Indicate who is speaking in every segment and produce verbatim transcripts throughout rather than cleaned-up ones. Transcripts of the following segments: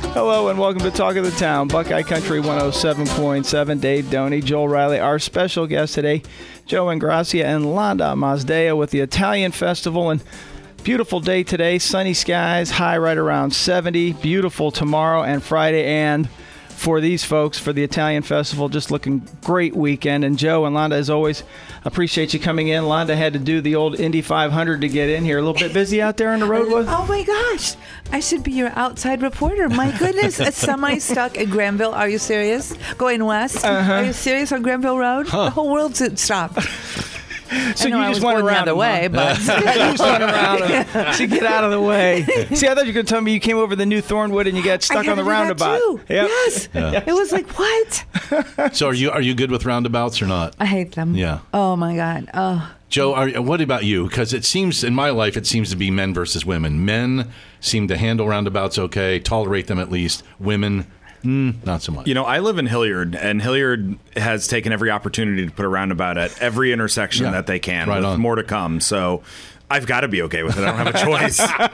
Speaker 1: Hello and welcome to Talk of the Town, Buckeye Country one oh seven point seven. Dave Doney, Joel Riley, our special guest today, Joe Ingracia and Londa Mazdeo with the Italian Festival. And beautiful day today, sunny skies, high right around seventy. Beautiful tomorrow and Friday. And for these folks, for the Italian Festival, just looking great weekend. And Joe and Londa, as always, appreciate you coming in. Londa had to do the old Indy five hundred to get in here. A little bit busy out there on the road with?
Speaker 2: Oh my gosh, I should be your outside reporter. My goodness, a semi-stuck in Granville. Are you serious? Going west?
Speaker 1: Uh-huh.
Speaker 2: Are you serious on Granville Road?
Speaker 3: Huh.
Speaker 2: The whole world's stopped.
Speaker 1: So
Speaker 2: I know
Speaker 1: you
Speaker 2: I
Speaker 1: just
Speaker 2: was
Speaker 1: went
Speaker 2: going
Speaker 1: around
Speaker 2: the other way, but
Speaker 1: you just went around him to get out of the way. See, I thought you were going to tell me you came over the new Thornwood and you got stuck
Speaker 2: I
Speaker 1: on the
Speaker 2: gotta do that
Speaker 1: roundabout.
Speaker 2: too.
Speaker 1: Yep.
Speaker 2: Yes,
Speaker 3: Yeah.
Speaker 2: it was like what?
Speaker 3: So are you are you good with roundabouts or not?
Speaker 2: I hate them.
Speaker 3: Yeah.
Speaker 2: Oh my god. Oh.
Speaker 3: Joe, are, what about you? Because it seems, in my life, it seems to be men versus women. Men seem to handle roundabouts okay, tolerate them at least. Women, mm, not so much.
Speaker 4: You know, I live in Hilliard, and Hilliard has taken every opportunity to put a roundabout at every intersection
Speaker 3: Yeah.
Speaker 4: that they can,
Speaker 3: Right
Speaker 4: with
Speaker 3: on.
Speaker 4: more to come. So I've got to be okay with it. I don't have a choice.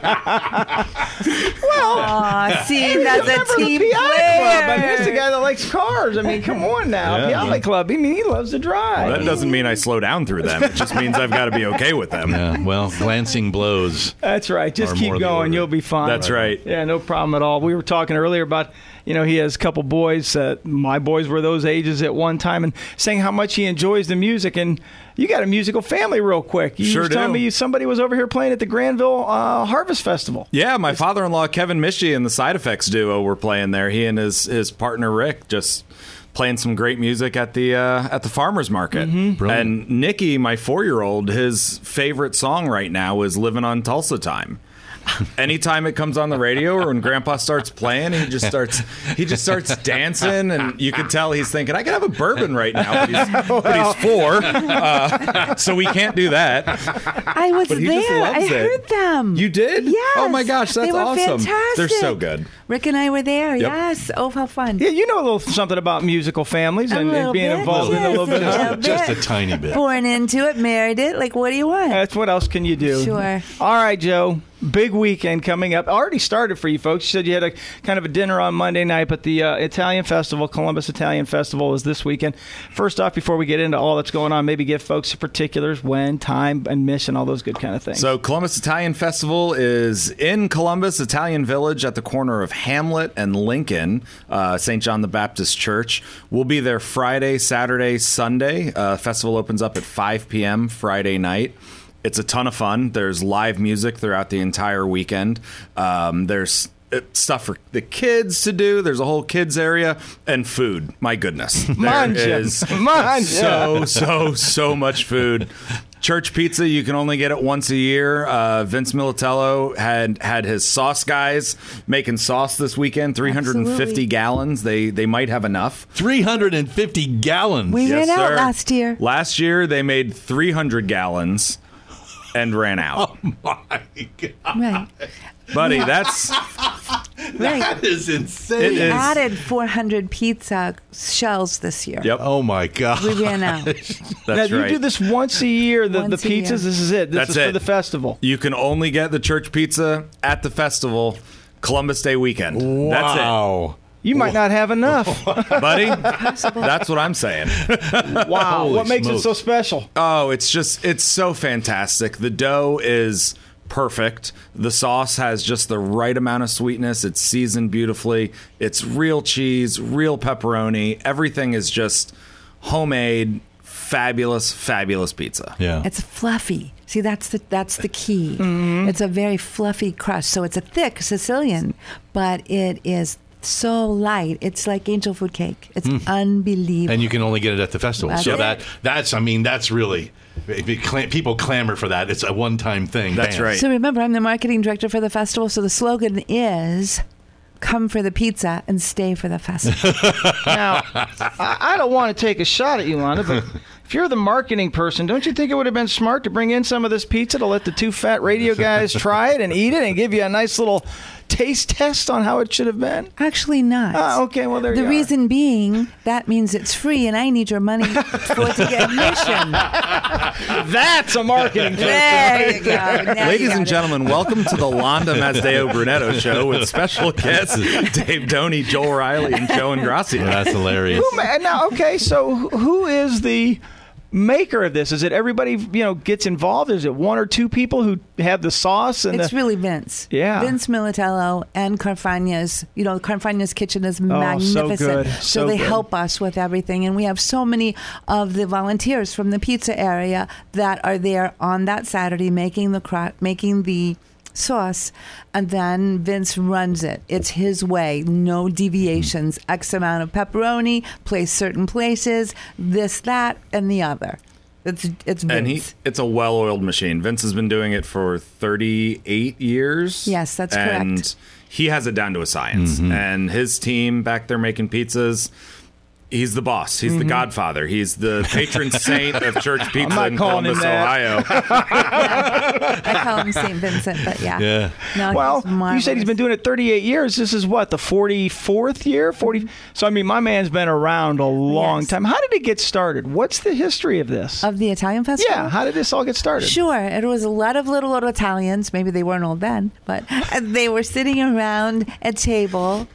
Speaker 2: Aw, see, that's a team
Speaker 1: Piale Club. I mean, this is a
Speaker 2: player.
Speaker 1: guy that likes cars. I mean, come on now.
Speaker 3: Yeah.
Speaker 1: Piale Club. I mean, he loves to drive.
Speaker 4: That doesn't mean I slow down through them. It just means I've got to be okay with them.
Speaker 3: Yeah, well, glancing blows.
Speaker 1: That's right. Just
Speaker 3: Or
Speaker 1: keep
Speaker 3: more of the
Speaker 1: going.
Speaker 3: order.
Speaker 1: You'll be fine.
Speaker 4: That's right.
Speaker 1: Yeah, no problem at all. We were talking earlier about, you know, he has a couple boys. Uh, my boys were those ages at one time, and saying how much he enjoys the music. And you got a musical family real quick. You
Speaker 4: Sure
Speaker 1: was telling
Speaker 4: do.
Speaker 1: me you, somebody was over here playing at the Granville uh, Harvest Festival.
Speaker 4: Yeah, my father-in-law, Kevin Mishy, and the Side Effects duo were playing there. He and his, his partner, Rick, just playing some great music at the uh, at the farmers market.
Speaker 3: Brilliant.
Speaker 4: And Nikki, my four-year-old, his favorite song right now is "Living on Tulsa Time." Anytime it comes on the radio or when Grandpa starts playing, he just starts he just starts dancing, and you can tell he's thinking, "I could have a bourbon right now," but he's, but he's four, uh, so we can't do that.
Speaker 2: I was
Speaker 4: But he
Speaker 2: there.
Speaker 4: just loves
Speaker 2: I
Speaker 4: it.
Speaker 2: heard them.
Speaker 4: You did?
Speaker 2: Yes.
Speaker 4: Oh my gosh, that's
Speaker 2: they were
Speaker 4: awesome.
Speaker 2: Fantastic.
Speaker 4: They're so good.
Speaker 2: Rick and I were there.
Speaker 4: Yep.
Speaker 2: Yes. Oh, how fun.
Speaker 1: Yeah, you know a little something about musical families
Speaker 2: A
Speaker 1: and, and
Speaker 2: little
Speaker 1: being
Speaker 2: bit,
Speaker 1: involved in a
Speaker 2: yes,
Speaker 1: little bit
Speaker 2: a
Speaker 1: of
Speaker 2: little
Speaker 3: Just a
Speaker 2: bit.
Speaker 3: tiny bit.
Speaker 2: Born into it, married it. Like, what do you want?
Speaker 1: That's what else can you do?
Speaker 2: Sure.
Speaker 1: All right, Joe. Big weekend coming up. Already started for you folks. You said you had a kind of a dinner on Monday night, but the uh, Italian Festival, Columbus Italian Festival, is this weekend. First off, before we get into all that's going on, maybe give folks the particulars, when, time, and mission, all those good kind of things.
Speaker 4: So Columbus Italian Festival is in Columbus, Italian Village at the corner of Hamlet and Lincoln, uh, Saint John the Baptist Church. We'll be there Friday, Saturday, Sunday. Uh, festival opens up at five p.m. Friday night. It's a ton of fun. There's live music throughout the entire weekend. Um, there's uh, stuff for the kids to do. There's a whole kids area and food. My goodness. There
Speaker 1: Manja.
Speaker 4: is
Speaker 1: Manja.
Speaker 4: so, so, so much food. Church pizza, you can only get it once a year. Uh, Vince Militello had had his sauce guys making sauce this weekend, three hundred fifty
Speaker 2: Absolutely.
Speaker 4: gallons. They they might have enough.
Speaker 3: three hundred fifty gallons.
Speaker 2: We
Speaker 4: Yes,
Speaker 2: ran out
Speaker 4: sir.
Speaker 2: last year.
Speaker 4: Last year, they made three hundred gallons and ran out.
Speaker 3: Oh, my God.
Speaker 2: Right.
Speaker 4: Buddy, that's
Speaker 2: Right.
Speaker 3: That is insane.
Speaker 4: It
Speaker 2: We
Speaker 4: is.
Speaker 2: added four hundred pizza shells this year.
Speaker 4: Yep.
Speaker 3: Oh, my God.
Speaker 2: We ran out.
Speaker 4: That's
Speaker 1: now, you
Speaker 4: right.
Speaker 1: do this once a year, the, the
Speaker 2: Once a
Speaker 1: pizzas.
Speaker 2: year.
Speaker 1: This is it. This
Speaker 4: That's
Speaker 1: is for
Speaker 4: it.
Speaker 1: the festival.
Speaker 4: You can only get the church pizza at the festival Columbus Day weekend. That's
Speaker 3: Wow.
Speaker 1: You might not have enough.
Speaker 4: it. Buddy, that's what I'm saying.
Speaker 1: Wow.
Speaker 3: Holy
Speaker 1: What makes it
Speaker 3: smokes.
Speaker 1: so special?
Speaker 4: Oh, it's just, it's so fantastic. The dough is perfect. The sauce has just the right amount of sweetness. It's seasoned beautifully. It's real cheese, real pepperoni. Everything is just homemade, fabulous, fabulous pizza.
Speaker 3: Yeah.
Speaker 2: It's fluffy. See, that's the that's the key.
Speaker 1: Mm-hmm.
Speaker 2: It's a very fluffy crust. So it's a thick Sicilian, but it is so light. It's like angel food cake. It's unbelievable.
Speaker 3: And you can only get it at the festival.
Speaker 2: That's
Speaker 3: so
Speaker 2: it.
Speaker 3: that that's, I mean, that's really, if it cla- people clamor for that. It's a one-time thing.
Speaker 4: That's
Speaker 3: Bam.
Speaker 4: right.
Speaker 2: So remember, I'm the marketing director for the festival. So the slogan is, "Come for the pizza and stay for the festival."
Speaker 1: Now, I, I don't want to take a shot at you, Lana, but if you're the marketing person, don't you think it would have been smart to bring in some of this pizza to let the two fat radio guys try it and eat it and give you a nice little taste test on how it should have been?
Speaker 2: Actually not.
Speaker 1: Ah, okay, well, there
Speaker 2: The
Speaker 1: you are.
Speaker 2: reason being, that means it's free and I need your money for to get admission.
Speaker 1: That's a marketing trick.
Speaker 2: There you go. Now
Speaker 4: Ladies
Speaker 2: you got
Speaker 4: and
Speaker 2: it.
Speaker 4: gentlemen, welcome to the Londa Mazdeo Brunetto Show with special guests Dave Doney, Joel Riley, and Joe Ingrassia.
Speaker 3: That's hilarious.
Speaker 1: Who ma- now, okay, so who is the maker of this? Is it everybody, you know, gets involved? Is it one or two people who have the sauce? And
Speaker 2: It's
Speaker 1: the,
Speaker 2: really Vince.
Speaker 1: Yeah.
Speaker 2: Vince Militello and Carfagna's. You know, Carfagna's Kitchen is
Speaker 1: so
Speaker 2: magnificent.
Speaker 1: good. So
Speaker 2: they
Speaker 1: good.
Speaker 2: help us with everything. And we have so many of the volunteers from the pizza area that are there on that Saturday making the cro- making the sauce, and then Vince runs it. It's his way, no deviations. X amount of pepperoni, placed certain places, this, that, and the other. It's it's Vince.
Speaker 4: And he, it's a well-oiled machine. Vince has been doing it for thirty-eight years.
Speaker 2: Yes, that's
Speaker 4: and
Speaker 2: correct.
Speaker 4: he has it down to a science. And his team back there making pizzas, he's the boss. He's the godfather. He's the patron saint of church pizza
Speaker 1: not
Speaker 4: in
Speaker 1: calling him
Speaker 4: Columbus,
Speaker 1: that.
Speaker 4: Ohio.
Speaker 2: I call him Saint Vincent, but yeah.
Speaker 3: Yeah.
Speaker 2: No,
Speaker 1: Well,
Speaker 2: he's
Speaker 1: you said he's been
Speaker 2: marvelous.
Speaker 1: doing it thirty-eight years. This is what, the forty-fourth year? forty So, I mean, my man's been around a long
Speaker 2: Yes.
Speaker 1: time. How did it get started? What's the history of this?
Speaker 2: Of the Italian festival?
Speaker 1: yeah, how did this all get started?
Speaker 2: Sure. It was a lot of little, little Italians. Maybe they weren't old then, but they were sitting around a table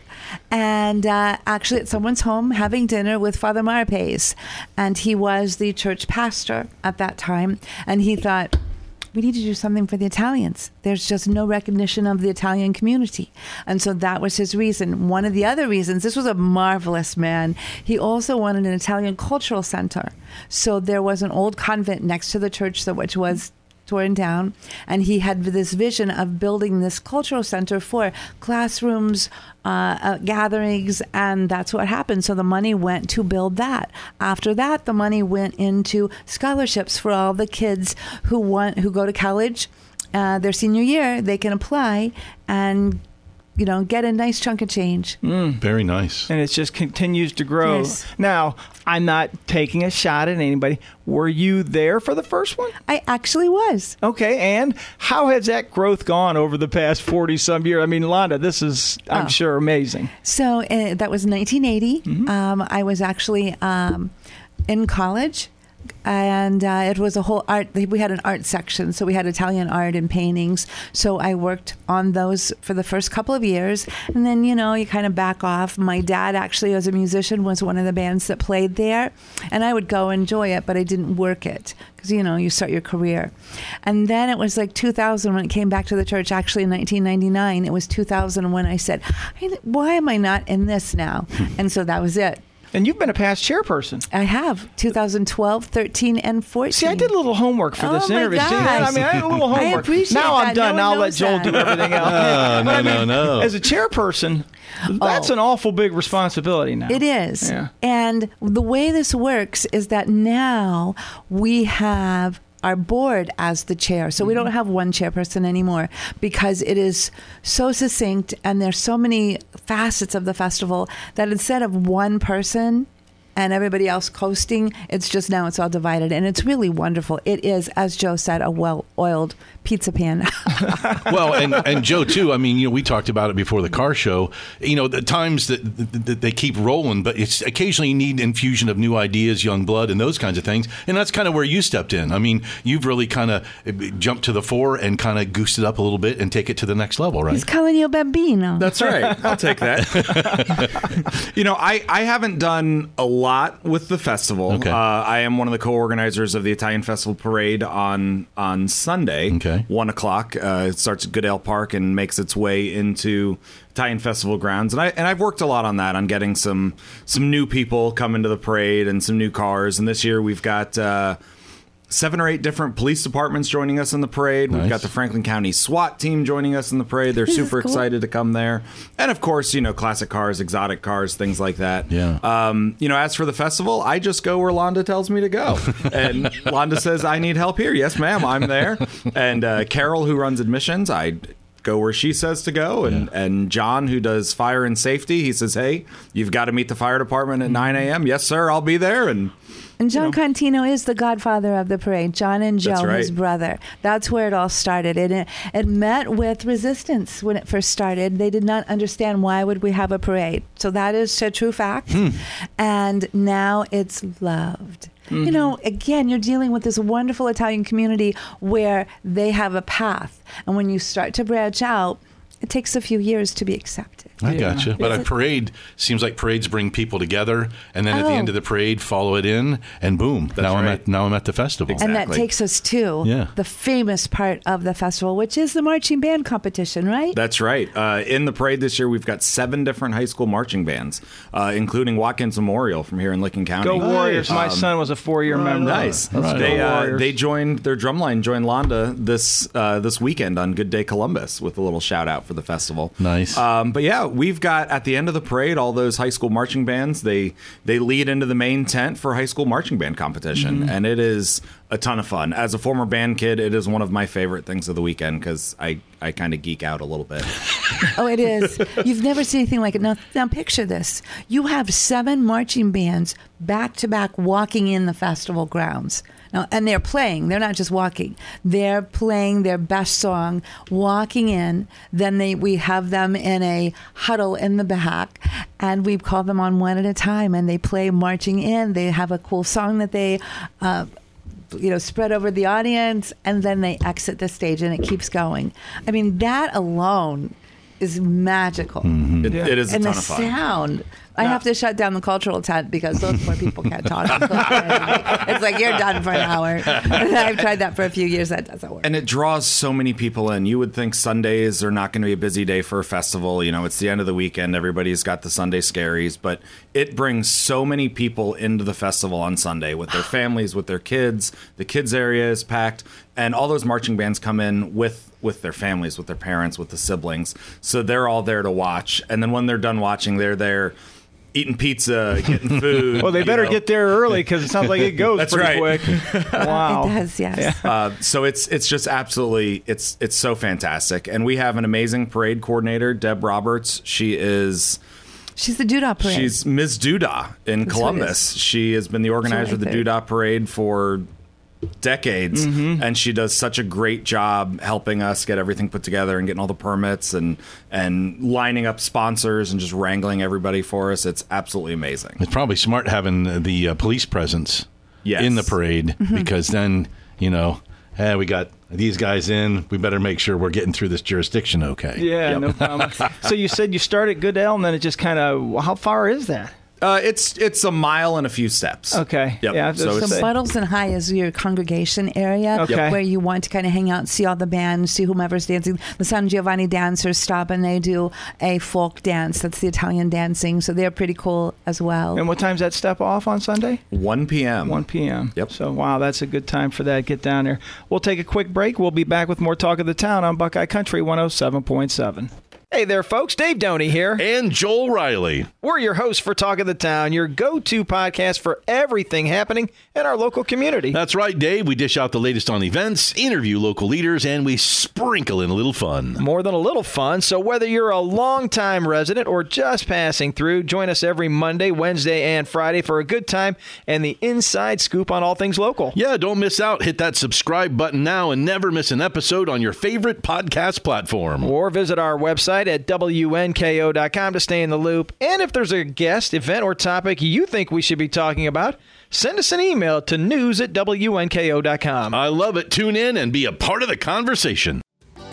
Speaker 2: and uh, actually at someone's home having dinner with Father Marpes. And he was the church pastor at that time. And he thought, we need to do something for the Italians. There's just no recognition of the Italian community. And so that was his reason. One of the other reasons, this was a marvelous man. He also wanted an Italian cultural center. So there was an old convent next to the church, that which was torn down. And he had this vision of building this cultural center for classrooms, uh, uh, gatherings, and that's what happened. So the money went to build that. After that, the money went into scholarships for all the kids who want who go to college. Uh, their senior year, they can apply and, you know, get a nice chunk of change.
Speaker 3: Very nice.
Speaker 1: And it just continues to grow.
Speaker 2: Yes.
Speaker 1: Now, I'm not taking a shot at anybody. Were you there for the first one?
Speaker 2: I actually was.
Speaker 1: Okay, and how has that growth gone over the past forty-some years? I mean, Londa, this is, I'm
Speaker 2: Oh.
Speaker 1: sure, amazing.
Speaker 2: So uh, that was nineteen eighty. Um, I was actually um, in college. And uh, it was a whole art. We had an art section, so we had Italian art and paintings. So I worked on those for the first couple of years, and then you know you kind of back off. My dad actually, as a musician, was one of the bands that played there, and I would go enjoy it, but I didn't work it because you know you start your career. And then it was like two thousand when it came back to the church. Actually, in nineteen ninety-nine, it was two thousand when I said, "Why am I not in this now?" And so that was it.
Speaker 1: And you've been a past chairperson.
Speaker 2: I have two thousand twelve, thirteen, and fourteen.
Speaker 1: See, I did a little homework for
Speaker 2: Oh
Speaker 1: this
Speaker 2: my
Speaker 1: interview. See that? I
Speaker 2: gosh.
Speaker 1: mean, I had a little
Speaker 2: I
Speaker 1: homework.
Speaker 2: appreciate
Speaker 1: now I'm
Speaker 2: that.
Speaker 1: done.
Speaker 2: No
Speaker 1: I'll
Speaker 2: one
Speaker 1: let
Speaker 2: knows
Speaker 1: Joel
Speaker 2: that.
Speaker 1: do everything else.
Speaker 3: No,
Speaker 1: But I
Speaker 3: no,
Speaker 1: mean,
Speaker 3: no, no.
Speaker 1: As a chairperson, that's
Speaker 2: Oh.
Speaker 1: an awful big responsibility now.
Speaker 2: It is.
Speaker 1: Yeah.
Speaker 2: And the way this works is that now we have our board as the chair. So we don't have one chairperson anymore because it is so succinct and there's so many facets of the festival that instead of one person and everybody else coasting, it's just now it's all divided. And it's really wonderful. It is, as Joe said, a well-oiled pizza pan.
Speaker 3: Well, and, and Joe too. I mean, you know, we talked about it before the car show. You know, the times that, that, that they keep rolling, but it's occasionally you need infusion of new ideas, young blood, and those kinds of things. And that's kind of where you stepped in. I mean, you've really kind of jumped to the fore and kind of goosed it up a little bit and take it to the next level, right?
Speaker 2: He's calling you Bambino.
Speaker 4: That's right. I'll take that. You know, I, I haven't done a lot with the festival.
Speaker 3: Okay.
Speaker 4: Uh, I am one of the co-organizers of the Italian Festival Parade on on Sunday,
Speaker 3: Okay.
Speaker 4: one o'clock. Uh, it starts at Goodale Park and makes its way into Italian Festival grounds. And I and I've worked a lot on that, on getting some some new people come into the parade and some new cars. And this year we've got Uh, seven or eight different police departments joining us in the parade. We've
Speaker 3: Nice.
Speaker 4: got the Franklin County SWAT team joining us in the parade. They're
Speaker 2: This is
Speaker 4: super
Speaker 2: cool.
Speaker 4: excited to come there. And of course, you know, classic cars, exotic cars, things like that.
Speaker 3: Yeah.
Speaker 4: Um, you know, as for the festival, I just go where Londa tells me to go. And Londa says, I need help here. Yes, ma'am, I'm there. And uh, Carol, who runs admissions, I go where she says to go. And,
Speaker 3: Yeah.
Speaker 4: and John, who does fire and safety, he says, hey, you've got to meet the fire department at nine a.m. Yes, sir, I'll be there. And
Speaker 2: And John Contino is the godfather of the parade. John and Joe,
Speaker 4: That's right.
Speaker 2: his brother. That's where it all started. And it, it met with resistance when it first started. They did not understand why would we have a parade. So that is a true fact.
Speaker 3: Hmm.
Speaker 2: And now it's loved. Mm-hmm. You know, again, you're dealing with this wonderful Italian community where they have a path. And when you start to branch out, it takes a few years to be accepted.
Speaker 3: I
Speaker 1: Yeah.
Speaker 3: gotcha. But a parade seems like parades bring people together, and then at the
Speaker 2: Oh.
Speaker 3: end of the parade, follow it in, and boom! now I'm
Speaker 4: right.
Speaker 3: at now I'm at the festival.
Speaker 4: Exactly.
Speaker 2: And that takes us to
Speaker 3: Yeah.
Speaker 2: the famous part of the festival, which is the marching band competition, right?
Speaker 4: That's right. Uh, in the parade this year, we've got seven different high school marching bands, uh, including Watkins Memorial from here in Licking County.
Speaker 1: Go Warriors. My
Speaker 4: Um,
Speaker 1: son was a four-year member.
Speaker 4: Nice.
Speaker 1: Let's
Speaker 4: They
Speaker 1: go
Speaker 4: uh,
Speaker 1: Warriors.
Speaker 4: they joined their drumline joined Londa this uh, this weekend on Good Day Columbus with a little shout out for the festival.
Speaker 3: Nice.
Speaker 4: Um, but yeah, we've got at the end of the parade all those high school marching bands. They they lead into the main tent for high school marching band competition,
Speaker 1: Mm-hmm.
Speaker 4: and it is a ton of fun. As a former band kid, it is one of my favorite things of the weekend because I I kind of geek out a little bit.
Speaker 2: Oh, it is. You've never seen anything like it. Now, now picture this. You have seven marching bands back to back walking in the festival grounds. Now, and they're playing. They're not just walking. They're playing their best song, walking in. Then they we have them in a huddle in the back, and we call them on one at a time, and they play marching in. They have a cool song that they uh, you know, spread over the audience, and then they exit the stage, and it keeps going. I mean, that alone is magical.
Speaker 4: It,
Speaker 1: Yeah.
Speaker 4: it is a
Speaker 2: And
Speaker 4: ton
Speaker 2: the
Speaker 4: of fun.
Speaker 2: sound. I have to shut down the cultural tent because those poor people can't talk. It's like, you're done for an hour. I've tried that for a few years. That doesn't work.
Speaker 4: And it draws so many people in. You would think Sundays are not going to be a busy day for a festival. You know, it's the end of the weekend. Everybody's got the Sunday scaries. But it brings so many people into the festival on Sunday with their families, with their kids. The kids area is packed. And all those marching bands come in with, with their families, with their parents, with the siblings. So they're all there to watch. And then when they're done watching, they're there eating pizza, getting food.
Speaker 1: Well, they
Speaker 4: you
Speaker 1: better
Speaker 4: know.
Speaker 1: get there early because it sounds like it goes
Speaker 4: That's
Speaker 1: pretty
Speaker 4: right.
Speaker 1: quick. Wow.
Speaker 2: It does, yes.
Speaker 4: Uh, so it's it's just absolutely it's it's so fantastic, and we have an amazing parade coordinator, Deb Roberts. She is
Speaker 2: She's the Doodah Parade.
Speaker 4: she's Miz Doodah in
Speaker 2: That's
Speaker 4: Columbus. She has been the organizer of the
Speaker 2: That's right there.
Speaker 4: Doodah Parade for decades,
Speaker 1: Mm-hmm.
Speaker 4: and she does such a great job helping us get everything put together and getting all the permits and and lining up sponsors and just wrangling everybody for us. It's absolutely amazing.
Speaker 3: It's probably smart having the uh, police presence
Speaker 4: Yes.
Speaker 3: in the parade because then, you know, hey, we got these guys in. We better make sure we're getting through this jurisdiction okay.
Speaker 1: Yeah, no problem. So you said you start at Goodell, and then it just kind of, how far is that?
Speaker 4: Uh, it's it's a mile and a few steps.
Speaker 1: Okay.
Speaker 4: Yep.
Speaker 1: Yeah,
Speaker 4: so
Speaker 1: just-
Speaker 4: it's,
Speaker 2: So Buttleson High is your congregation area
Speaker 1: Okay.
Speaker 2: where you want to kind of hang out and see all the bands, see whomever's dancing. The San Giovanni dancers stop and they do a folk dance. That's the Italian dancing. So they're pretty cool as well.
Speaker 1: And what time's that step off on Sunday?
Speaker 4: one p.m.
Speaker 1: one p.m.
Speaker 4: Yep.
Speaker 1: So, wow, that's a good time for that. Get down there. We'll take a quick break. We'll be back with more Talk of the Town on Buckeye Country one oh seven point seven. Hey there, folks. Dave Doney here.
Speaker 3: And Joel Riley.
Speaker 1: We're your hosts for Talk of the Town, your go-to podcast for everything happening in our local community.
Speaker 3: That's right, Dave. We dish out the latest on events, interview local leaders, and we sprinkle in a little fun.
Speaker 1: More than a little fun, so whether you're a longtime resident or just passing through, join us every Monday, Wednesday, and Friday for a good time and the inside scoop on all things local.
Speaker 3: Yeah, don't miss out. Hit that subscribe button now and never miss an episode on your favorite podcast platform.
Speaker 1: Or visit our website at W N K O dot com to stay in the loop. And if there's a guest, event, or topic you think we should be talking about, send us an email to news at W N K O dot com.
Speaker 3: I love it. Tune in and be a part of the conversation.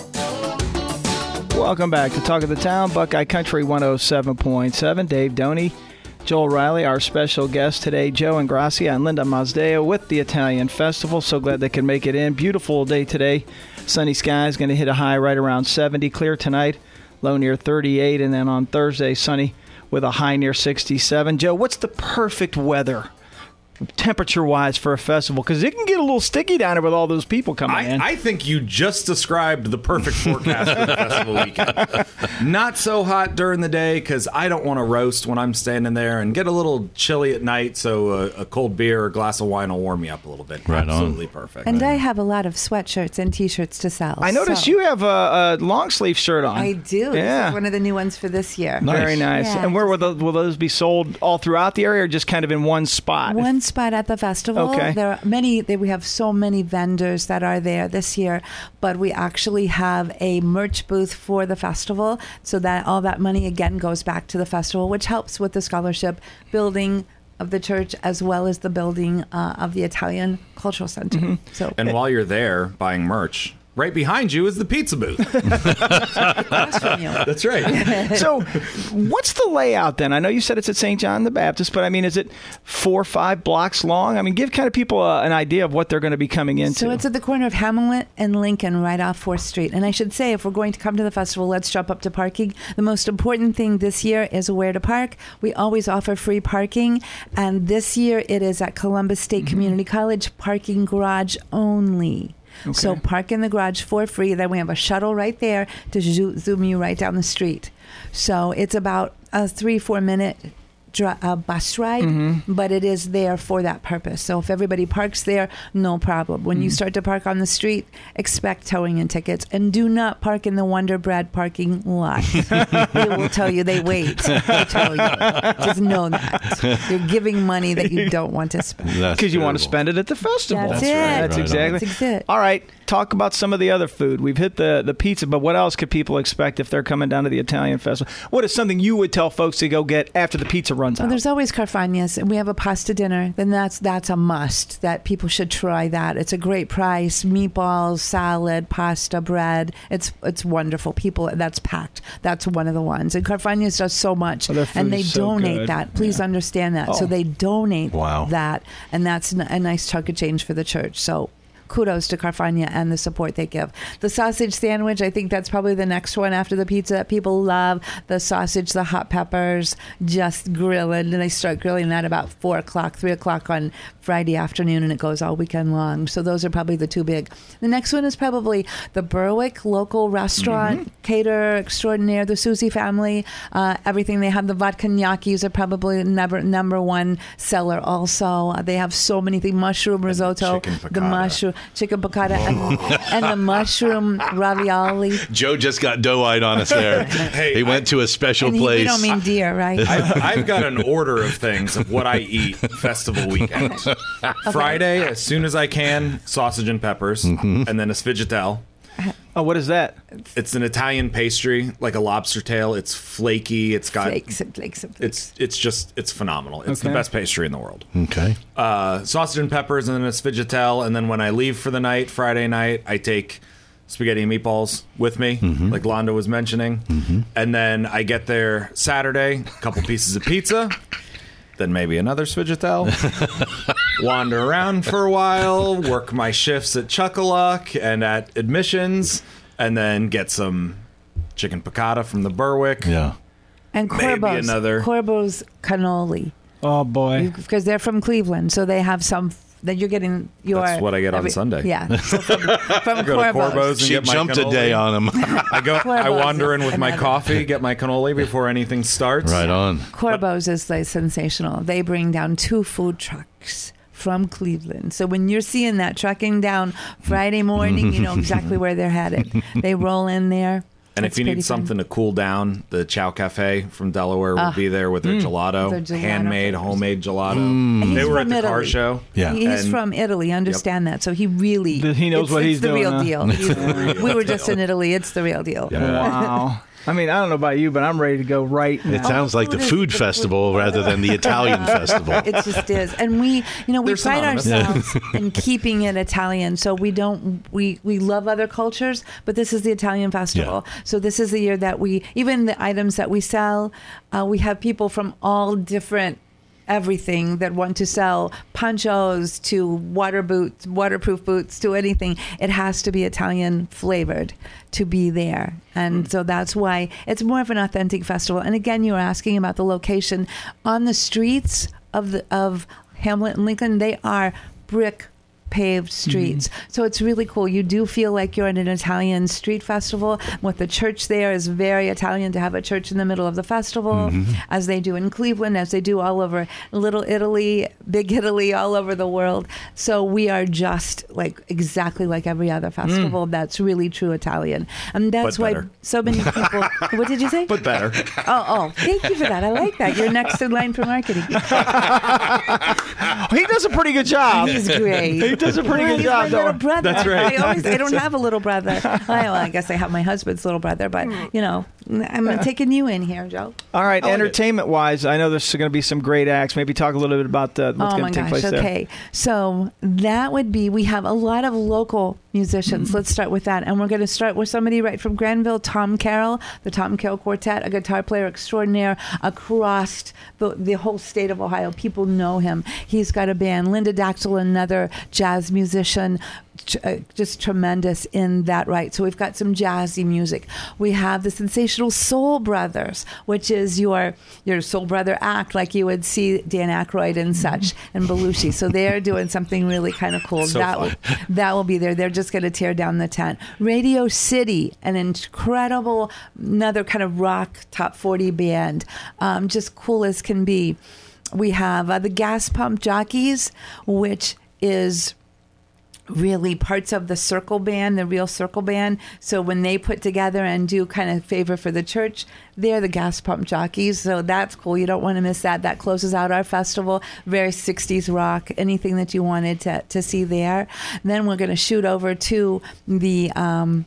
Speaker 1: Welcome back to Talk of the Town, Buckeye Country one oh seven point seven. Dave Doney, Joel Riley, our special guest today, Joe Ingrassia and Linda Mazdeo with the Italian Festival. So glad they could make it in. Beautiful day today. Sunny skies, going to hit a high right around seventy. Clear tonight, low near thirty-eight. And then on Thursday, sunny with a high near sixty-seven. Joe, what's the perfect weather temperature-wise for a festival? Because it can get a little sticky down there with all those people coming in.
Speaker 4: I, I think you just described the perfect forecast for the festival weekend. Not so hot during the day because I don't want to roast when I'm standing there, and get a little chilly at night, so a, a cold beer or a glass of wine will warm me up a little bit.
Speaker 3: Right on.
Speaker 4: Absolutely perfect.
Speaker 2: And I have a lot of sweatshirts and T-shirts to sell.
Speaker 1: I noticed
Speaker 2: so-
Speaker 1: you have a, a long sleeve shirt on.
Speaker 2: I do.
Speaker 1: Yeah.
Speaker 2: This is one of the new ones for this year.
Speaker 3: Nice.
Speaker 1: Very nice.
Speaker 2: Yeah.
Speaker 1: And where will those, will those be sold all throughout the area, or just kind of in one spot?
Speaker 2: One spot at the festival.
Speaker 1: Okay.
Speaker 2: There are many. There, we have so many vendors that are there this year, but we actually have a merch booth for the festival, so that all that money again goes back to the festival, which helps with the scholarship building of the church as well as the building uh, of the Italian Cultural Center.
Speaker 1: Mm-hmm.
Speaker 2: So
Speaker 4: And while you're there buying merch, right behind you is the pizza booth.
Speaker 2: across from you.
Speaker 4: That's right.
Speaker 1: So, what's the layout then? I know you said it's at Saint John the Baptist, but I mean, is it four or five blocks long? I mean, give kind of people a, an idea of what they're going to be coming into.
Speaker 2: So it's at the corner of Hamlet and Lincoln, right off fourth Street. And I should say, if we're going to come to the festival, let's jump up to parking. The most important thing this year is where to park. We always offer free parking, and this year it is at Columbus State
Speaker 1: Mm-hmm.
Speaker 2: Community College, parking garage only. So park in the garage for free. Then we have a shuttle right there to zo- zoom you right down the street. So it's about a three, four minute dri- uh, bus ride,
Speaker 1: Mm-hmm.
Speaker 2: but it is there for that purpose. So if everybody parks there, no problem. When
Speaker 1: Mm-hmm.
Speaker 2: you start to park on the street, expect towing and tickets, and do not park in the Wonder Bread parking lot. They will tell you they wait. They tell you. Just know that you're giving money that you don't want to spend.
Speaker 1: because you want to
Speaker 3: terrible.
Speaker 1: spend it at the festival.
Speaker 2: That's
Speaker 3: That's
Speaker 2: it.
Speaker 3: right,
Speaker 1: That's
Speaker 3: right
Speaker 1: exactly.
Speaker 2: That's it.
Speaker 1: All right. Talk about some of the other food. We've hit the, the pizza, but what else could people expect if they're coming down to the Italian festival? What is something you would tell folks to go get after the pizza runs
Speaker 2: Well,
Speaker 1: out?
Speaker 2: there's always Carfagnas, and we have a pasta dinner. Then that's that's a must. That people should try that. It's a great price. Meatballs, salad, pasta, bread. It's it's wonderful. People, that's packed. That's one of the ones. And Carfagnas does so much,
Speaker 1: Oh, their food
Speaker 2: and they
Speaker 1: is so
Speaker 2: donate
Speaker 1: good.
Speaker 2: that. Please
Speaker 1: Yeah.
Speaker 2: understand that.
Speaker 1: Oh.
Speaker 2: So they donate
Speaker 3: Wow.
Speaker 2: that, and that's n- a nice chunk of change for the church. So. Kudos to Carfagna and the support they give. The sausage sandwich, I think that's probably the next one after the pizza. People love the sausage, the hot peppers, just grilling. And they start grilling that about four o'clock, three o'clock on Friday afternoon, and it goes all weekend long. So those are probably the two big. The next one is probably the Berwick local restaurant,
Speaker 1: Mm-hmm.
Speaker 2: caterer extraordinaire, the Susie family. Uh, everything they have, the vodka gnocchis are probably number number one seller. Also, uh, they have so many things: mushroom risotto,
Speaker 4: chicken
Speaker 2: the
Speaker 4: piccata.
Speaker 2: mushroom chicken piccata, and, and the mushroom ravioli.
Speaker 3: Joe just got doe-eyed on us there.
Speaker 4: Hey,
Speaker 3: he went to a special
Speaker 2: And he,
Speaker 3: place.
Speaker 2: you don't mean deer, right?
Speaker 4: I've, I've got an order of things of what I eat festival weekend. Friday, as soon as I can, sausage and peppers, and then a sfigitel.
Speaker 1: oh, what is that?
Speaker 4: It's an Italian pastry, like a lobster tail. It's flaky. It's got.
Speaker 2: flakes and flakes and flakes.
Speaker 4: It's it's just it's phenomenal. It's
Speaker 1: Okay.
Speaker 4: the best pastry in the world.
Speaker 3: Okay.
Speaker 4: Uh, sausage and peppers, and then a sfigitel, and then when I leave for the night, Friday night, I take spaghetti and meatballs with me, like Londa was mentioning, and then I get there Saturday, a couple pieces of pizza, then maybe another sfigitel, wander around for a while, work my shifts at Chuck-a-Luck and at Admissions, and then get some chicken piccata from the Berwick.
Speaker 3: Yeah.
Speaker 2: And
Speaker 4: maybe
Speaker 2: Corbo's,
Speaker 4: another-
Speaker 2: Corbo's cannoli,
Speaker 1: Oh, boy.
Speaker 2: because they're from Cleveland, so they have some that you're getting. Your
Speaker 4: That's what I get on Sunday.
Speaker 2: Yeah, so from, from
Speaker 4: Go to
Speaker 2: Corbo's.
Speaker 4: Corbo's and
Speaker 3: She
Speaker 4: get my
Speaker 3: jumped a
Speaker 4: cannoli.
Speaker 3: day on him.
Speaker 4: I go. I
Speaker 2: Corbo's
Speaker 4: wander in with
Speaker 2: and
Speaker 4: my
Speaker 2: then-
Speaker 4: coffee, get my cannoli before anything starts.
Speaker 3: Right on.
Speaker 2: Corbo's is like sensational. They bring down two food trucks from Cleveland. So when you're seeing that trucking down Friday morning, you know exactly where they're headed. They roll in there.
Speaker 4: And
Speaker 2: It's
Speaker 4: if you
Speaker 2: pretty
Speaker 4: need
Speaker 2: fun.
Speaker 4: something to cool down, the Chow Cafe from Delaware will
Speaker 2: Ah.
Speaker 4: be there with their gelato,
Speaker 2: Their gelato
Speaker 4: handmade,
Speaker 2: flavors.
Speaker 4: homemade gelato.
Speaker 2: And he's
Speaker 4: They were at
Speaker 2: from
Speaker 4: the car
Speaker 2: Italy.
Speaker 4: show.
Speaker 3: Yeah.
Speaker 2: He's
Speaker 4: And-
Speaker 2: from Italy. Understand that. So he really
Speaker 1: Th- he knows
Speaker 2: it's,
Speaker 1: what
Speaker 2: it's
Speaker 1: he's
Speaker 2: the
Speaker 1: doing,
Speaker 2: real
Speaker 1: huh?
Speaker 2: deal. He's- we were just in Italy. It's the real deal.
Speaker 1: Wow. I mean, I don't know about you, but I'm ready to go right now.
Speaker 3: It sounds like the
Speaker 2: food is-
Speaker 3: food
Speaker 2: the food-
Speaker 3: festival rather than the Italian festival.
Speaker 2: It just is, and we, you know, we
Speaker 4: They're
Speaker 2: pride
Speaker 4: synonymous.
Speaker 2: ourselves in keeping it Italian. So we don't, we we love other cultures, but this is the Italian festival.
Speaker 3: Yeah.
Speaker 2: So this is the year that we, even the items that we sell, uh, we have people from all different. Everything that want to sell ponchos to water boots, waterproof boots to anything, it has to be Italian flavored to be there. And so that's why it's more of an authentic festival. And again, you were asking about the location on the streets of the of Hamlet and Lincoln, they are brick paved streets. Mm-hmm. So it's really cool. You do feel like you're in an Italian street festival. With the church there is very Italian to have a church in the middle of the festival, mm-hmm. as they do in Cleveland, as they do all over Little Italy, Big Italy, all over the world. So we are just like exactly like every other festival. Mm. That's really true Italian. And that's why so many people... What did you say?
Speaker 4: But better.
Speaker 2: Oh, oh, thank you for that. I like that. You're next in line for marketing.
Speaker 1: He does a pretty good job.
Speaker 2: He's great.
Speaker 1: He does a pretty
Speaker 2: well,
Speaker 1: good job,
Speaker 2: my
Speaker 1: though.
Speaker 2: Little brother.
Speaker 4: That's right.
Speaker 2: I always, I don't have a little brother. I, well, I guess I have my husband's little brother, but you know, I'm taking you in here, Joe.
Speaker 1: All right, entertainment-wise, I know there's going to be some great acts. Maybe talk a little bit about uh, what's
Speaker 2: oh
Speaker 1: going to take
Speaker 2: gosh,
Speaker 1: place there.
Speaker 2: Okay, so that would be. We have a lot of local musicians. Mm-hmm. Let's start with that, and we're going to start with somebody right from Granville, Tom Carroll, the Tom Carroll Quartet, a guitar player extraordinaire across the, the whole state of Ohio. People know him. He's got a band. Linda Daxel, another jazz musician, uh, just tremendous in that right. So we've got some jazzy music. We have the sensational Soul Brothers, which is your your Soul Brother act, like you would see Dan Aykroyd and such, and Belushi. So they're doing something really kind of cool.
Speaker 4: So
Speaker 2: that will, that will be there. They're just going to tear down the tent. Radio City, an incredible, another kind of rock top forty band, um, just cool as can be. We have uh, the Gas Pump Jockeys, which is really parts of the Circle Band, the real Circle Band. So when they put together and do kind of favor for the church, they're the Gas Pump Jockeys. So that's cool. You don't want to miss that. That closes out our festival. Very sixties rock, anything that you wanted to, to see there. And then we're going to shoot over to the um,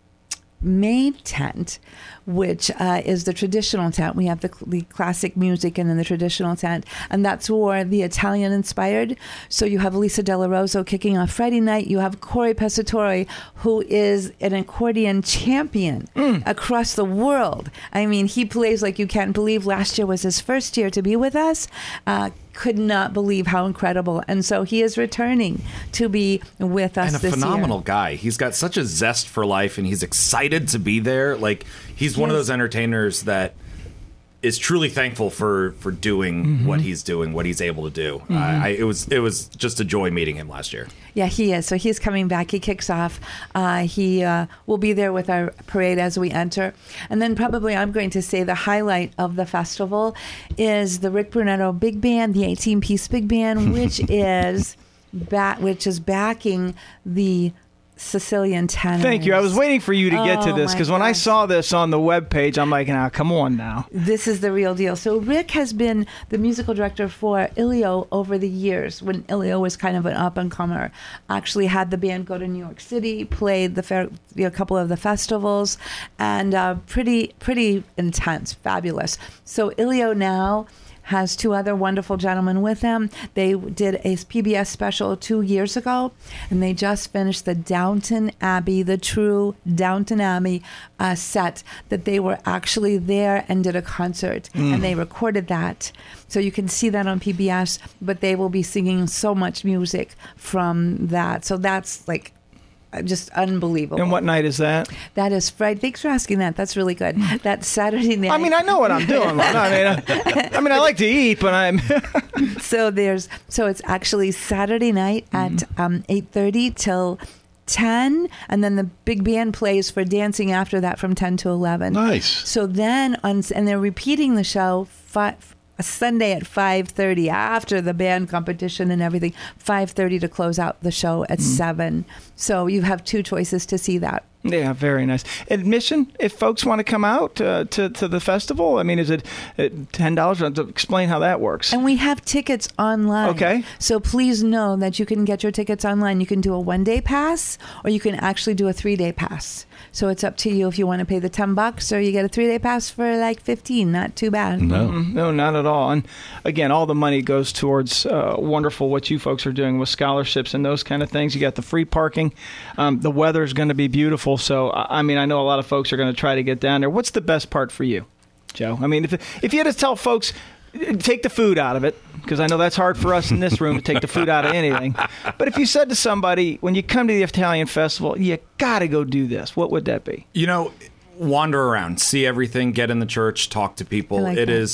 Speaker 2: main tent, which uh, is the traditional tent. We have the, the classic music and then the traditional tent, and that's more the Italian inspired. So you have Lisa Della Rosa kicking off Friday night. You have Corey Pescatore, who is an accordion champion mm. across the world. I mean, he plays like you can't believe. Last year was his first year to be with us. Uh, could not believe how incredible. And so he is returning to be with us this year.
Speaker 4: And a phenomenal guy. He's got such a zest for life, and he's excited to be there. Like, he's one yes. of those entertainers that is truly thankful for for doing mm-hmm. what he's doing, what he's able to do. Mm-hmm. Uh, I, it was it was just a joy meeting him last year.
Speaker 2: Yeah, he is. So he's coming back. He kicks off. Uh, he uh, will be there with our parade as we enter. And then probably I'm going to say the highlight of the festival is the Rick Brunetto Big Band, the eighteen-piece Big Band, which is ba- which is backing the Sicilian tenors.
Speaker 1: Thank you. I was waiting for you to get
Speaker 2: oh,
Speaker 1: to this because when I saw this on the webpage, I'm like, now, come on now.
Speaker 2: This is the real deal. So Rick has been the musical director for Ilio over the years when Ilio was kind of an up-and-comer. Actually had the band go to New York City, played the fair, you know, a couple of the festivals, and uh, pretty, pretty intense, fabulous. So Ilio now has two other wonderful gentlemen with him. They did a P B S special two years ago, and they just finished the Downton Abbey, the true Downton Abbey uh, set that they were actually there and did a concert, mm. and they recorded that. So you can see that on P B S, but they will be singing so much music from that. So that's like just unbelievable.
Speaker 1: And what night is that?
Speaker 2: That is Friday. Thanks for asking that. That's really good. That's Saturday night.
Speaker 1: I mean, I know what I'm doing. I mean, I, I mean, I like to eat, but I'm.
Speaker 2: so there's so it's actually Saturday night at mm-hmm. um, eight thirty till ten, and then the big band plays for dancing after that from ten to eleven.
Speaker 3: Nice.
Speaker 2: So then on and they're repeating the show five. Sunday at five thirty after the band competition and everything, five thirty to close out the show at mm. seven. So you have two choices to see that.
Speaker 1: Yeah, very nice. Admission, if folks want to come out uh, to, to the festival, I mean, is it ten dollars? Explain how that works.
Speaker 2: And we have tickets online.
Speaker 1: Okay.
Speaker 2: So please know that you can get your tickets online. You can do a one-day pass, or you can actually do a three-day pass. So it's up to you if you want to pay the ten bucks, or you get a three-day pass for like fifteen. Not too bad.
Speaker 3: No.
Speaker 1: Mm-hmm. No, not at all. And again, all the money goes towards uh, wonderful what you folks are doing with scholarships and those kind of things. You got the free parking. Um, the weather's going to be beautiful. So, I mean, I know a lot of folks are going to try to get down there. What's the best part for you, Joe? I mean, if if you had to tell folks, take the food out of it, because I know that's hard for us in this room to take the food out of anything. But if you said to somebody, when you come to the Italian festival, you got to go do this, what would that be?
Speaker 4: You know, wander around, see everything, get in the church, talk to people.
Speaker 2: I like
Speaker 4: It
Speaker 2: that.
Speaker 4: is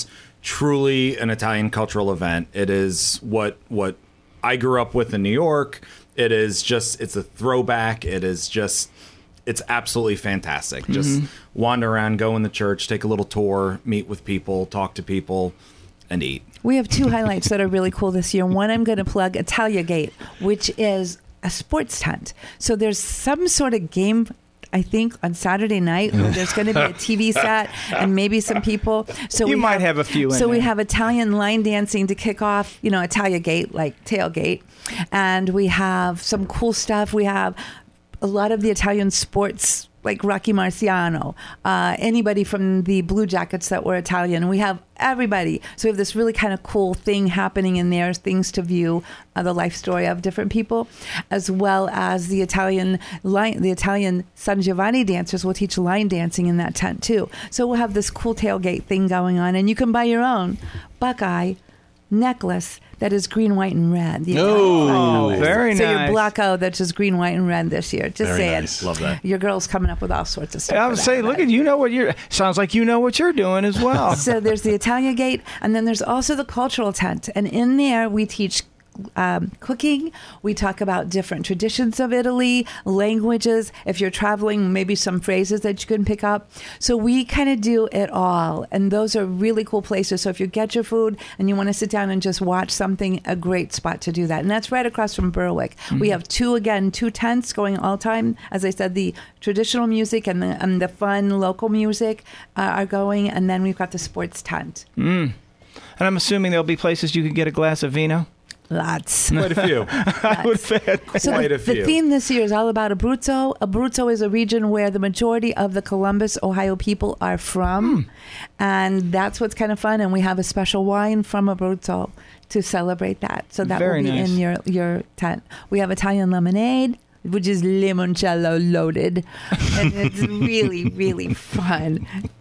Speaker 4: truly an Italian cultural event. It is what what I grew up with in New York. It is just, it's a throwback. It is just, it's absolutely fantastic. Just wander around, go in the church, take a little tour, meet with people, talk to people, and eat.
Speaker 2: We have two highlights that are really cool this year. One, I'm going to plug Italia Gate, which is a sports tent. So there's some sort of game, I think, on Saturday night where there's going to be a T V set and maybe some people. So
Speaker 1: You
Speaker 2: we
Speaker 1: might have a few in
Speaker 2: So we
Speaker 1: there.
Speaker 2: have Italian line dancing to kick off, you know, Italia Gate, like tailgate. And we have some cool stuff. We have a lot of the Italian sports, like Rocky Marciano, uh, anybody from the Blue Jackets that were Italian. We have everybody. So we have this really kind of cool thing happening in there, things to view, uh, the life story of different people, as well as the Italian line, the Italian San Giovanni dancers will teach line dancing in that tent too. So we'll have this cool tailgate thing going on, and you can buy your own Buckeye necklace that is green, white, and red. The Italian
Speaker 3: Oh,
Speaker 2: colors.
Speaker 1: very
Speaker 2: so
Speaker 1: nice.
Speaker 2: your blackout that's just green, white, and red this year. Just
Speaker 3: Very
Speaker 2: saying.
Speaker 3: nice.
Speaker 4: Love that.
Speaker 2: Your girl's coming up with all sorts of stuff.
Speaker 1: I
Speaker 2: for
Speaker 1: would
Speaker 2: that
Speaker 1: say, look
Speaker 2: event.
Speaker 1: at you know what you're. Sounds like you know what you're doing as well.
Speaker 2: So there's the Italian Gate, and then there's also the cultural tent. And in there, we teach um, cooking. We talk about different traditions of Italy, languages. If you're traveling, maybe some phrases that you can pick up. So we kind of do it all. And those are really cool places. So if you get your food and you want to sit down and just watch something, a great spot to do that. And that's right across from Berwick. We have two, again, two tents going all time. As I said, the traditional music and the, and the fun local music uh, are going. And then we've got the sports tent.
Speaker 1: And I'm assuming there'll be places you could get a glass of vino.
Speaker 2: Lots.
Speaker 4: Quite a few.
Speaker 1: I would bet.
Speaker 2: So
Speaker 4: Quite
Speaker 2: the,
Speaker 4: a few.
Speaker 2: the theme this year is all about Abruzzo. Abruzzo is a region where the majority of the Columbus, Ohio people are from. And that's what's kind of fun. And we have a special wine from Abruzzo to celebrate that. So that
Speaker 1: Very
Speaker 2: will be
Speaker 1: nice.
Speaker 2: in your, your tent. We have Italian lemonade, which is limoncello loaded. And it's really, really fun.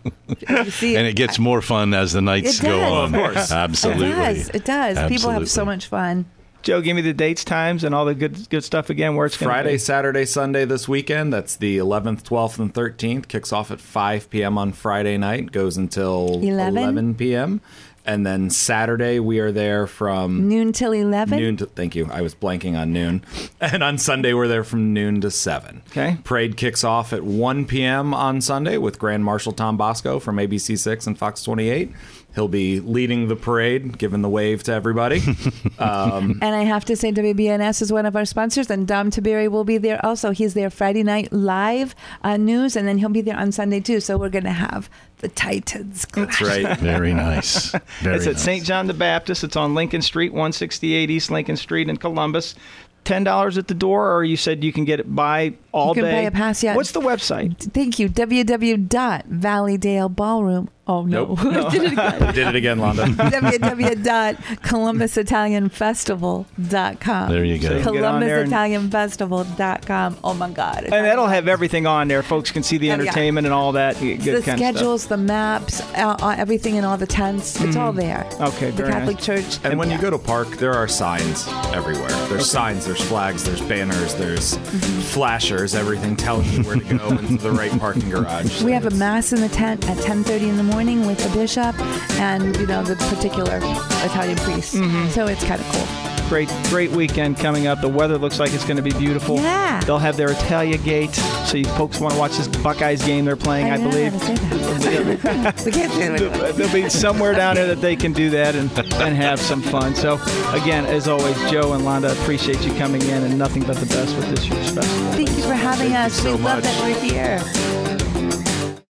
Speaker 2: You see
Speaker 3: And it gets more fun as the nights
Speaker 2: It
Speaker 3: go
Speaker 2: does.
Speaker 3: on.
Speaker 4: Of course.
Speaker 3: Absolutely.
Speaker 2: It does. It does. People have so
Speaker 3: Absolutely.
Speaker 2: much fun.
Speaker 1: Joe, give me the dates, times, and all the good good stuff again. Where it's going to
Speaker 4: Friday,
Speaker 1: be.
Speaker 4: Saturday, Sunday this weekend. That's the eleventh, twelfth, and thirteenth. Kicks off at five p.m. on Friday night. Goes until
Speaker 2: eleven?
Speaker 4: eleven p.m. And then Saturday, we are there from
Speaker 2: Noon till eleven.
Speaker 4: noon to, thank you. I was blanking on noon. And on Sunday, we're there from noon to seven.
Speaker 1: Okay.
Speaker 4: Parade kicks off at one p.m. on Sunday with Grand Marshal Tom Bosco from A B C six and Fox twenty-eight. He'll be leading the parade, giving the wave to everybody. Um,
Speaker 2: And I have to say, W B N S is one of our sponsors, and Dom Tiberi will be there also. He's there Friday night live uh, news, and then he'll be there on Sunday too. So we're going to have the Titans clash.
Speaker 4: that's right.
Speaker 3: Very nice. Very
Speaker 1: It's at
Speaker 3: nice.
Speaker 1: Saint John the Baptist. It's on Lincoln Street, one sixty-eight East Lincoln Street in Columbus. ten dollars at the door, or you said you can get it by all
Speaker 2: You can
Speaker 1: day?
Speaker 2: buy a pass, yeah.
Speaker 1: What's the website?
Speaker 2: Thank you. w w w dot valleydale ballroom. Oh, no.
Speaker 4: Nope.
Speaker 2: I did it again.
Speaker 4: Did it again, Londa.
Speaker 2: w w w dot columbus italian festival dot com.
Speaker 3: There you go.
Speaker 1: So you can get on
Speaker 2: columbus
Speaker 1: there and-
Speaker 2: italian festival dot com. Oh, my God.
Speaker 1: And that'll have everything on there. Folks can see the
Speaker 2: Oh, yeah.
Speaker 1: entertainment and all that good
Speaker 2: the
Speaker 1: kind
Speaker 2: schedules, the maps, uh, uh, everything in all the tents. It's all there.
Speaker 1: Okay,
Speaker 2: The
Speaker 1: very
Speaker 2: Catholic
Speaker 1: nice.
Speaker 2: Church.
Speaker 4: And when
Speaker 2: yeah.
Speaker 4: you go to park, there are signs everywhere. There's signs, there's flags, there's banners, there's flashers, everything telling you where to go into the right parking garage.
Speaker 2: We have a
Speaker 4: It's-
Speaker 2: mass in the tent at ten thirty in the morning with the bishop and, you know, the particular Italian priest.
Speaker 1: Mm-hmm.
Speaker 2: So it's kind of cool.
Speaker 1: Great, great weekend coming up. The weather looks like it's going to be beautiful.
Speaker 2: Yeah.
Speaker 1: They'll have their Italia Gate, so you folks want to watch this Buckeyes game they're playing, I,
Speaker 2: know
Speaker 1: believe.
Speaker 2: how to say that. we can't say that.
Speaker 1: There'll be somewhere down there that they can do that and, and have some fun. So, again, as always, Joe and Londa, appreciate you coming in, and nothing but the best with this year's festival.
Speaker 2: Thank you for having us.
Speaker 4: so
Speaker 2: we love
Speaker 4: much.
Speaker 2: that we're here.